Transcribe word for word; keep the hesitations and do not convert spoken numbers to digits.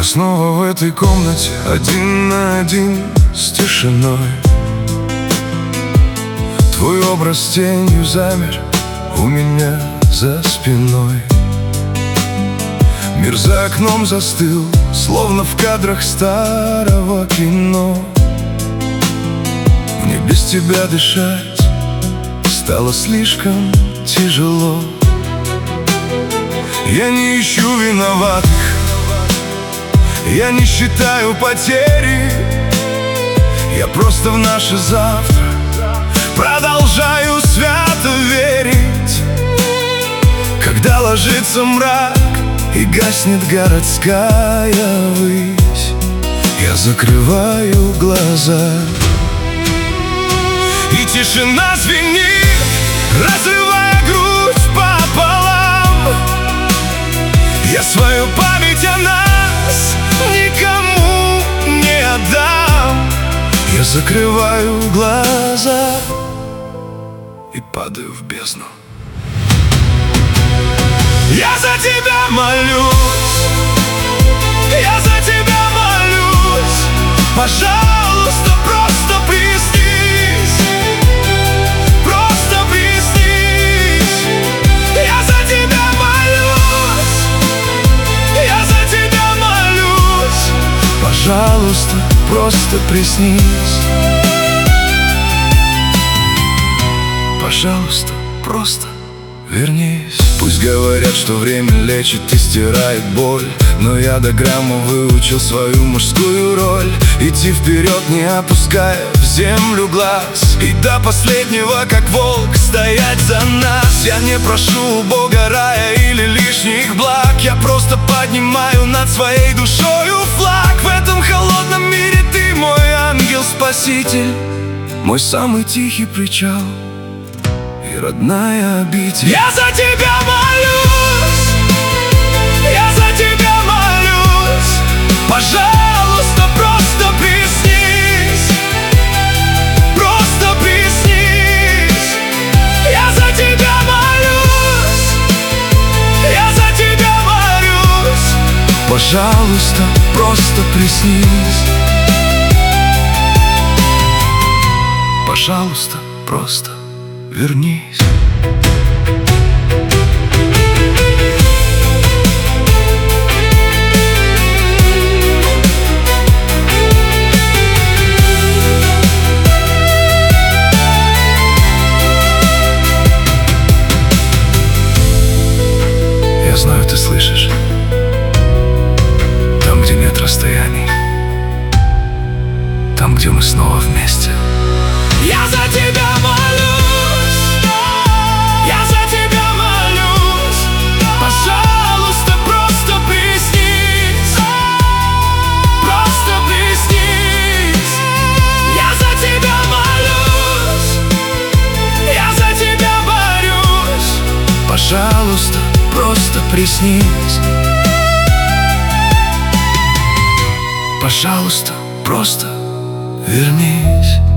Я снова в этой комнате, один на один с тишиной. Твой образ тенью замер у меня за спиной. Мир за окном застыл, словно в кадрах старого кино. Мне без тебя дышать стало слишком тяжело. Я не ищу виноватых, я не считаю потери. Я просто в наше завтра продолжаю свято верить. Когда ложится мрак и гаснет городская высь, я закрываю глаза, и тишина звенит, разрывая грудь пополам. Я свою память о нас никому не отдам. Я закрываю глаза и падаю в бездну. Я за тебя молюсь, я за тебя молюсь. Пожалуйста, просто приснись, просто приснись. Я за тебя молюсь, я за тебя молюсь. Пожалуйста, просто приснись. Пожалуйста, просто вернись. Пусть говорят, что время лечит и стирает боль, но я до грамма выучил свою мужскую роль. Идти вперед, не опуская в землю глаз, и до последнего, как волк, стоять за нас. Я не прошу у Бога рая или лишних благ, я просто поднимаю над своей душою флаг. В этом холодном мире ты мой ангел-спаситель, мой самый тихий причал и родная обитель. Я за тебя молюсь, я за тебя молюсь. Пожалуйста, просто приснись, просто приснись. Я за тебя молюсь, я за тебя молюсь. Пожалуйста, просто приснись. Пожалуйста, просто вернись. Я знаю, ты слышишь. Там, где нет расстояний, там, где мы снова вместе. Я за тебя молюсь, я за тебя молюсь. Пожалуйста, просто приснись, просто приснись. Я за тебя молюсь, я за тебя борюсь. Пожалуйста, просто приснись. Пожалуйста, просто вернись.